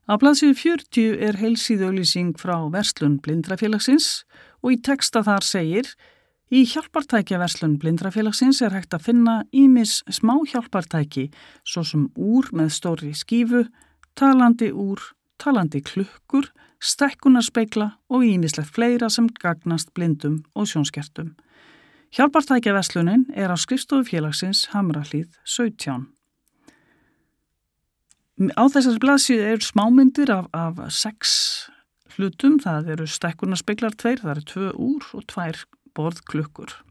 Á blaðsíðu 40 er heilsíðuauglýsing frá verslun Blindrafélagsins og í texta þar segir: Í hjálpartækjaverslun Blindrafélagsins er hægt að finna ýmis smá hjálpartæki, svo sem úr með stórri skífu, talandi úr, talandi klukkur, stækkunarspegla og ýmislegt fleira sem gagnast blindum og sjónskertum. Hjálpartækjaverslunin er á skrifstofu félagsins Hamrahlíð 17. Á þessari blaðsíðu eru smámyndir af 6 hlutum. Það eru stækkunarspeglar 2, það eru 2 úr og 2 borðklukkur.